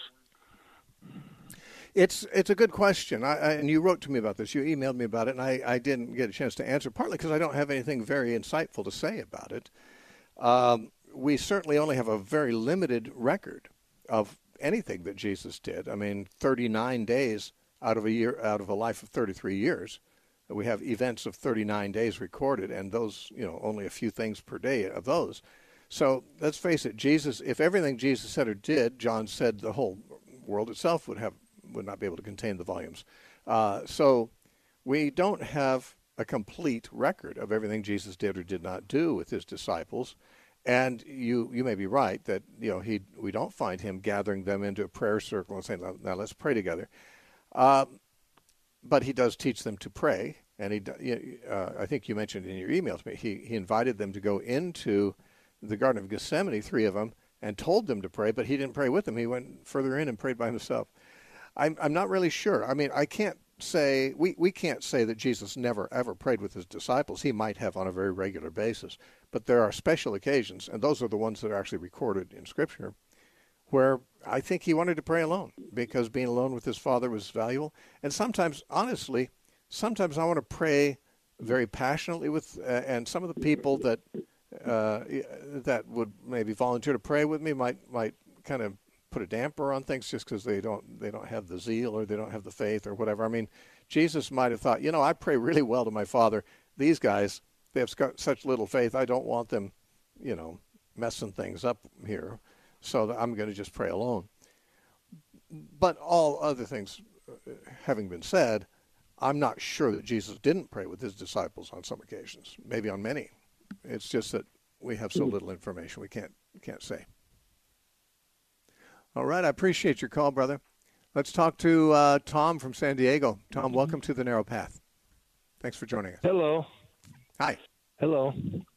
It's it's a good question, I, I, and you wrote to me about this. You emailed me about it, and I, I didn't get a chance to answer, partly because I don't have anything very insightful to say about it. Um, we certainly only have a very limited record of anything that Jesus did. I mean, thirty-nine days out of a year, out of a life of thirty-three years, we have events of thirty-nine days recorded, and those, you know, only a few things per day of those. So let's face it, Jesus, if everything Jesus said or did, John said the whole world itself would have would not be able to contain the volumes. Uh, so we don't have a complete record of everything Jesus did or did not do with his disciples. And you you may be right that, you know, he we don't find him gathering them into a prayer circle and saying, now let's pray together. Uh, but he does teach them to pray. And he, uh, I think you mentioned in your email to me, he, he invited them to go into the Garden of Gethsemane, three of them, and told them to pray, but he didn't pray with them. He went further in and prayed by himself. I'm, I'm not really sure. I mean, I can't say, we, we can't say that Jesus never, ever prayed with his disciples. He might have on a very regular basis, but there are special occasions, and those are the ones that are actually recorded in Scripture, where I think he wanted to pray alone because being alone with his Father was valuable. And sometimes, honestly, sometimes I want to pray very passionately with, uh, and some of the people that uh, that would maybe volunteer to pray with me might might kind of put a damper on things just because they don't they don't have the zeal or they don't have the faith or whatever. I mean, Jesus might have thought, you know, I pray really well to my Father. These guys, they have got such little faith. I don't want them, you know, messing things up here. So I'm going to just pray alone. But all other things having been said, I'm not sure that Jesus didn't pray with his disciples on some occasions, maybe on many. It's just that we have so little information we can't can't say. All right, I appreciate your call, brother. Let's talk to uh, Tom from San Diego. Tom, welcome to The Narrow Path. Thanks for joining us. Hello. Hi. Hello.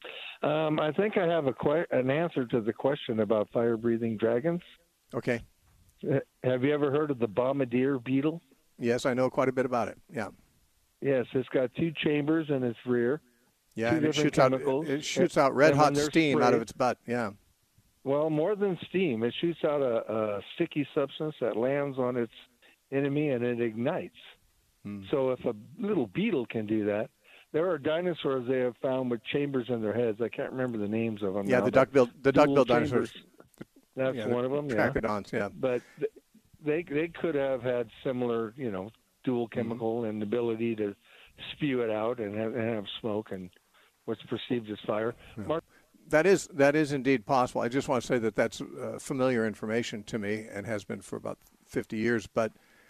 Um, I think I have a que- an answer to the question about fire-breathing dragons. Okay. Uh, have you ever heard of the bombardier beetle? Yes, I know quite a bit about it. Yeah. Yes, it's got two chambers in its rear. Yeah, two and it shoots chemicals. out it shoots out red hot steam sprayed, out of its butt. Yeah. Well, more than steam, it shoots out a, a sticky substance that lands on its enemy and it ignites. Hmm. So if a little beetle can do that, there are dinosaurs they have found with chambers in their heads. I can't remember the names of them. Yeah, now, the duck-billed the duck-billed dinosaurs. That's yeah, one of them. Trachodons, yeah. yeah. But they they could have had similar, you know, dual chemical mm-hmm. and ability to spew it out and have, and have smoke and what's perceived as fire. Yeah. Mark, that is that is indeed possible. I just want to say that that's uh, familiar information to me and has been for about fifty years. But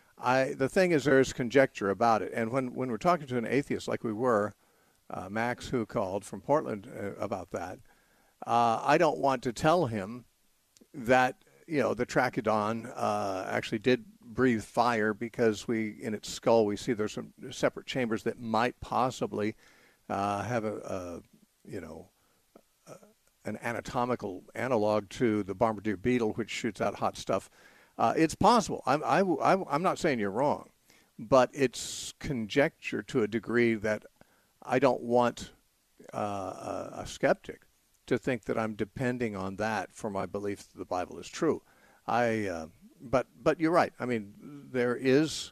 I the thing is, there is conjecture about it. And when, when we're talking to an atheist like we were, uh, Max, who called from Portland uh, about that, uh, I don't want to tell him that, you know, the Trachodon uh, actually did breathe fire because we, in its skull, we see there's some separate chambers that might possibly uh, have a, a, you know, uh, an anatomical analog to the bombardier beetle, which shoots out hot stuff. Uh, it's possible. I'm, I, I, I'm not saying you're wrong, but it's conjecture to a degree that I don't want uh, a, a skeptic to think that I'm depending on that for my belief that the Bible is true. I, uh, but but you're right. I mean, there is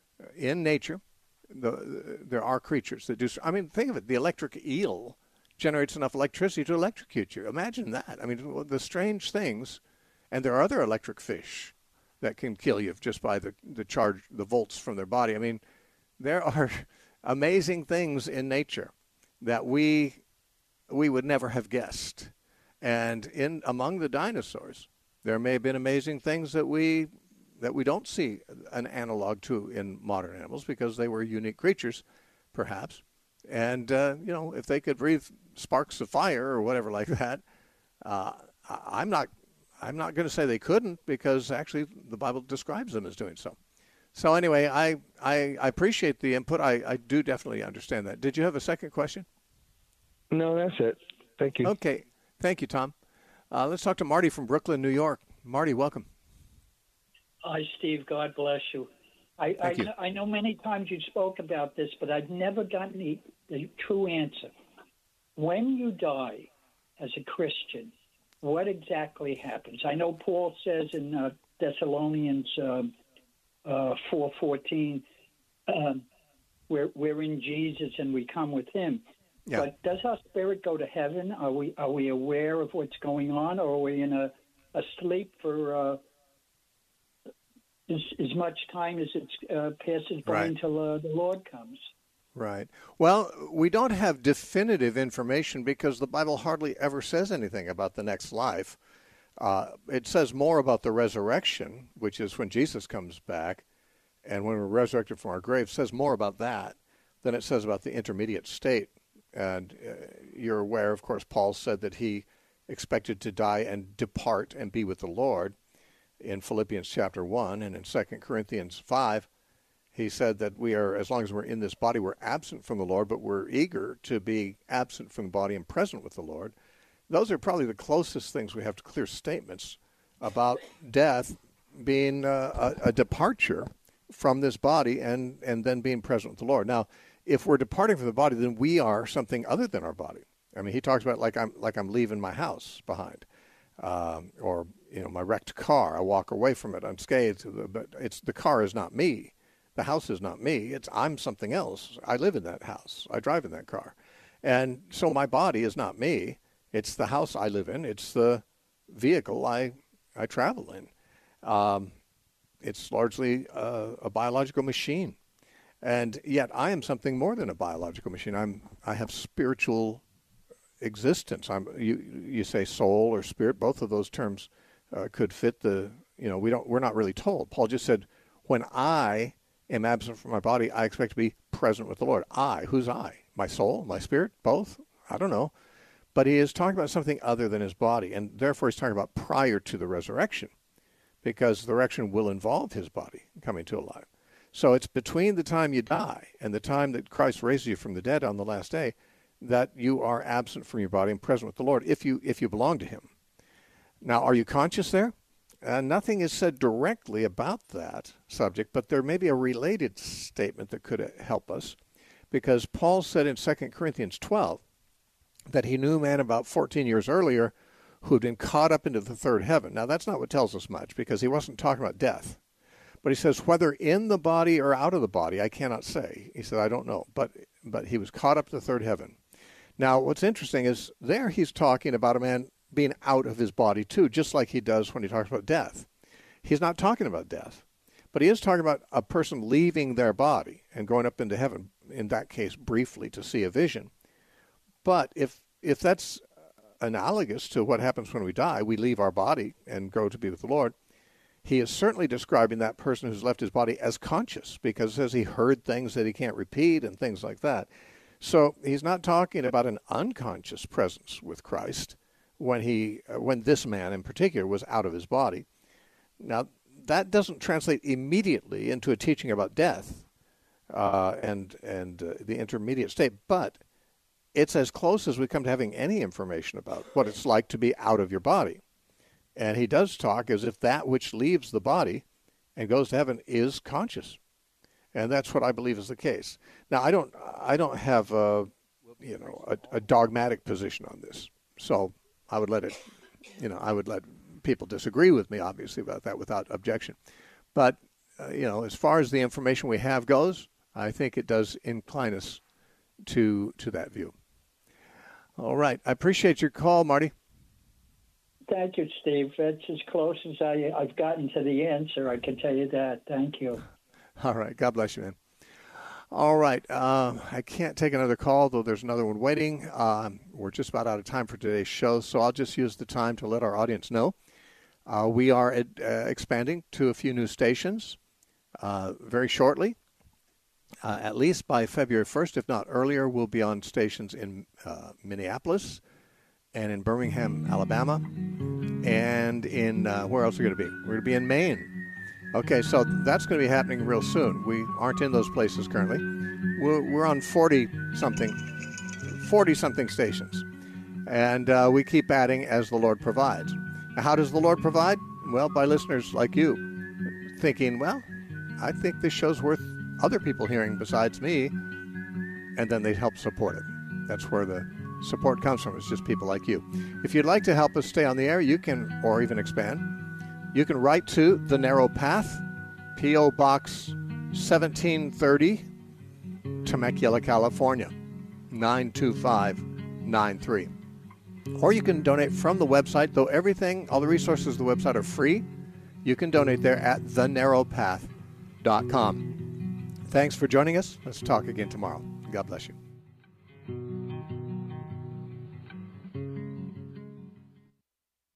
in nature, the, there are creatures that do. I mean, think of it. The electric eel generates enough electricity to electrocute you. Imagine that. I mean, the strange things, and there are other electric fish that can kill you just by the the charge, the volts from their body. I mean, there are amazing things in nature that we we would never have guessed. And in among the dinosaurs, there may have been amazing things that we that we don't see an analog to in modern animals because they were unique creatures, perhaps. And uh, you know, if they could breathe sparks of fire or whatever like that, uh, I'm not I'm not going to say they couldn't because actually the Bible describes them as doing so. So anyway, I I, I appreciate the input. I, I do definitely understand that. Did you have a second question? No, that's it. Thank you. Okay. Thank you, Tom. Uh, let's talk to Marty from Brooklyn, New York. Marty, welcome. Hi, Steve. God bless you. I, Thank I, you. I know many times you spoke about this, but I've never gotten the, the true answer. When you die as a Christian, what exactly happens? I know Paul says in uh, Thessalonians um, uh, four fourteen, um, we're, we're in Jesus and we come with him. Yeah. But does our spirit go to heaven? Are we are we aware of what's going on, or are we in a, a sleep for uh, as, as much time as it uh, passes by Right. until uh, the Lord comes? Right. Well, we don't have definitive information because the Bible hardly ever says anything about the next life. Uh, it says more about the resurrection, which is when Jesus comes back, and when we're resurrected from our grave, says more about that than it says about the intermediate state. And uh, you're aware, of course, Paul said that he expected to die and depart and be with the Lord in Philippians chapter one, and in Second Corinthians five, he said that we are, as long as we're in this body, we're absent from the Lord, but we're eager to be absent from the body and present with the Lord. those are probably the closest things we have to clear statements about death being uh, a, a departure from this body and, and then being present with the Lord. Now, if we're departing from the body, then we are something other than our body. I mean, he talks about like I'm like I'm leaving my house behind, um, or you know, my wrecked car. I walk away from it unscathed, but it's the car is not me, the house is not me. It's I'm something else. I live in that house. I drive in that car, and so my body is not me. It's the house I live in. It's the vehicle I I travel in. Um, it's largely a, a biological machine, and yet I am something more than a biological machine. I'm I have spiritual existence. I'm you you say soul or spirit. Both of those terms uh, could fit the you know we don't we're not really told. Paul just said, when I am absent from my body, I expect to be present with the Lord. I, who's I? My soul, my spirit, both? I don't know. But he is talking about something other than his body, and therefore he's talking about prior to the resurrection, because the resurrection will involve his body coming to life. So it's between the time you die and the time that Christ raises you from the dead on the last day that you are absent from your body and present with the Lord if you if you belong to him. Now, are you conscious there? Uh, nothing is said directly about that subject, but there may be a related statement that could help us, because Paul said in Second Corinthians twelve that he knew a man about fourteen years earlier who had been caught up into the third heaven. Now, that's not what tells us much, because he wasn't talking about death. But he says, whether in the body or out of the body, I cannot say. He said, I don't know. But but he was caught up to the third heaven. Now, what's interesting is there he's talking about a man being out of his body too, just like he does when he talks about death. He's not talking about death, but he is talking about a person leaving their body and going up into heaven, in that case, briefly to see a vision. But if if that's analogous to what happens when we die, we leave our body and go to be with the Lord, he is certainly describing that person who's left his body as conscious, because it says he heard things that he can't repeat and things like that. So he's not talking about an unconscious presence with Christ when he, when this man in particular was out of his body. Now, that doesn't translate immediately into a teaching about death uh, and and uh, the intermediate state, but it's as close as we come to having any information about what it's like to be out of your body. And he does talk as if that which leaves the body and goes to heaven is conscious. And that's what I believe is the case. Now, I don't I don't have a, you know, a, a dogmatic position on this. So I would let it, you know, I would let people disagree with me, obviously, about that without objection. But, uh, you know, as far as the information we have goes, I think it does incline us to to that view. All right. I appreciate your call, Marty. Thank you, Steve. That's as close as I, I've gotten to the answer, I can tell you that. Thank you. All right. God bless you, man. All right. Uh, I can't take another call, though there's another one waiting. Um, we're just about out of time for today's show, so I'll just use the time to let our audience know. Uh, we are uh, expanding to a few new stations uh, very shortly. Uh, at least by February first, if not earlier, we'll be on stations in uh, Minneapolis and in Birmingham, Alabama, and in, uh, where else are we going to be? We're going to be in Maine. Okay, so that's going to be happening real soon. We aren't in those places currently. We're, we're on forty-something, forty-something stations, and uh, we keep adding as the Lord provides. Now, how does the Lord provide? Well, by listeners like you thinking, well, I think this show's worth other people hearing besides me, and then they help support it. That's where the support comes from. It's just people like you. If you'd like to help us stay on the air, you can, or even expand, you can write to The Narrow Path, P O. Box seventeen thirty, Temecula, California, nine two five nine three. Or you can donate from the website, though everything, all the resources of the website are free. You can donate there at the narrow path dot com. Thanks for joining us. Let's talk again tomorrow. God bless you.